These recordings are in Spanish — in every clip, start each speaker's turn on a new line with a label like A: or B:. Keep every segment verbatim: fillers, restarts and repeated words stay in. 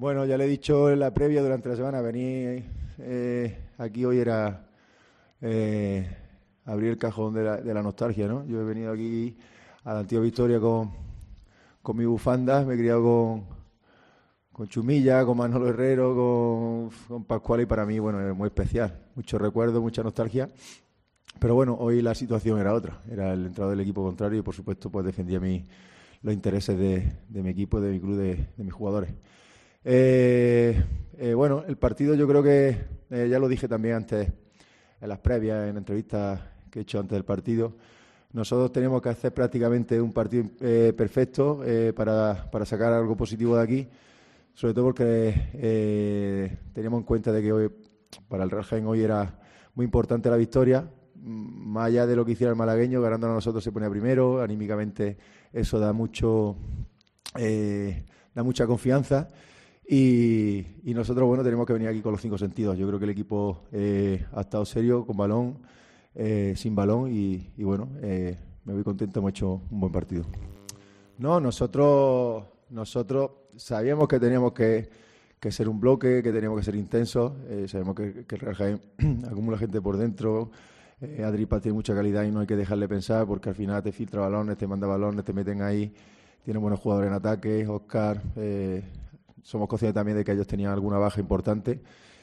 A: Bueno, ya le he dicho en la previa durante la semana, venir eh, aquí hoy era eh, abrir el cajón de la, de la nostalgia, ¿no? Yo he venido aquí a la antigua Victoria con, con mi bufanda, me he criado con, con Chumilla, con Manolo Herrero, con, con Pascual y para mí, bueno, es muy especial. Muchos recuerdos, mucha nostalgia. Pero bueno, hoy la situación era otra, era el entrado del equipo contrario y por supuesto pues defendía mi, los intereses de, de mi equipo, de mi club, de, de mis jugadores. Eh, eh, bueno, el partido yo creo que, eh, ya lo dije también antes, en las previas, en entrevistas que he hecho antes del partido, nosotros tenemos que hacer prácticamente un partido eh, perfecto eh, para, para sacar algo positivo de aquí, sobre todo porque eh, teníamos en cuenta de que hoy, para el Real Jaén hoy era muy importante la victoria, más allá de lo que hiciera el malagueño, ganando a nosotros se ponía primero, anímicamente eso da mucho, eh, da mucha confianza. Y, y nosotros, bueno, tenemos que venir aquí con los cinco sentidos. Yo creo que el equipo eh, ha estado serio, con balón, eh, sin balón y, y bueno, eh, me voy contento, hemos hecho un buen partido. No, nosotros nosotros sabíamos que teníamos que, que ser un bloque, que teníamos que ser intensos, eh, sabemos que, que el Real Jaén acumula gente por dentro, eh, Adripa tiene mucha calidad y no hay que dejarle pensar porque al final te filtra balones, te manda balones, te meten ahí, tiene buenos jugadores en ataque, Óscar... Eh, somos conscientes también de que ellos tenían alguna baja importante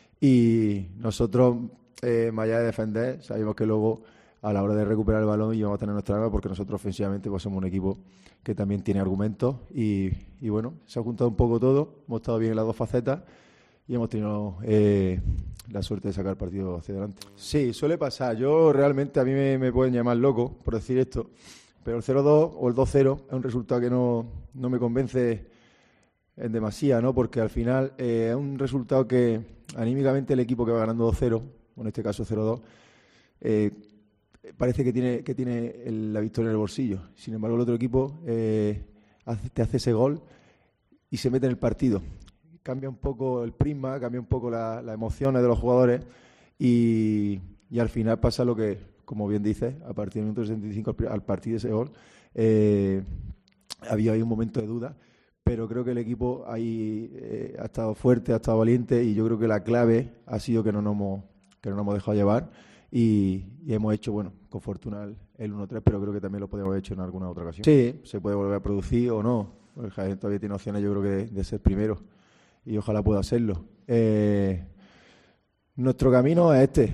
A: y nosotros, eh, más allá de defender, sabíamos que luego a la hora de recuperar el balón íbamos a tener nuestra arma porque nosotros ofensivamente pues somos un equipo que también tiene argumentos y, y bueno, se ha juntado un poco todo, hemos estado bien en las dos facetas y hemos tenido eh, la suerte de sacar el partido hacia adelante. Sí, suele pasar. Yo realmente, a mí me, me pueden llamar loco por decir esto, pero el cero dos o el dos cero es un resultado que no, no me convence en demasía, ¿no? Porque al final eh, es un resultado que anímicamente el equipo que va ganando dos cero, en este caso cero dos, eh, parece que tiene que tiene el, la victoria en el bolsillo. Sin embargo, el otro equipo eh, hace, te hace ese gol y se mete en el partido. Cambia un poco el prisma, cambia un poco las la emociones de los jugadores y, y al final pasa lo que, como bien dices, a partir del minuto sesenta y cinco al partir de ese gol, eh, había ahí un momento de duda. Pero creo que el equipo ahí eh, ha estado fuerte, ha estado valiente y yo creo que la clave ha sido que no nos hemos, que no nos hemos dejado llevar y, y hemos hecho, bueno, con fortuna el, el uno tres, pero creo que también lo podríamos haber hecho en alguna otra ocasión. Sí, se puede volver a producir o no. El Jaén todavía tiene opciones, yo creo que de, de ser primero y ojalá pueda hacerlo. Eh, nuestro camino es este.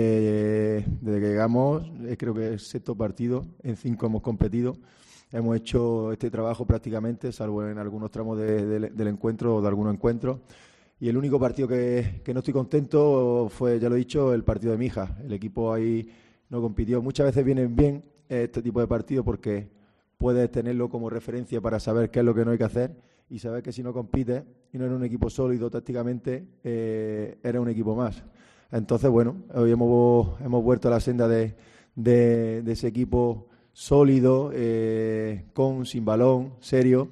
A: Eh, desde que llegamos, eh, creo que es el sexto partido, en cinco hemos competido. Hemos hecho este trabajo prácticamente, salvo en algunos tramos de, de, del encuentro o de algunos encuentros. Y el único partido que, que no estoy contento fue, ya lo he dicho, el partido de Mijas. El equipo ahí no compitió. Muchas veces vienen bien este tipo de partidos porque puedes tenerlo como referencia para saber qué es lo que no hay que hacer y saber que si no compites y no eres un equipo sólido tácticamente, eh, eres un equipo más. Entonces, bueno, hoy hemos, hemos vuelto a la senda de, de, de ese equipo sólido, eh, con, sin balón, serio,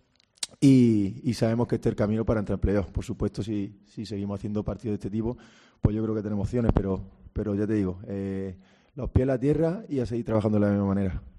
A: y, y sabemos que este es el camino para entrar en playoff. Por supuesto, si, si seguimos haciendo partidos de este tipo, pues yo creo que tenemos opciones, pero, pero ya te digo, eh, los pies en la tierra y a seguir trabajando de la misma manera.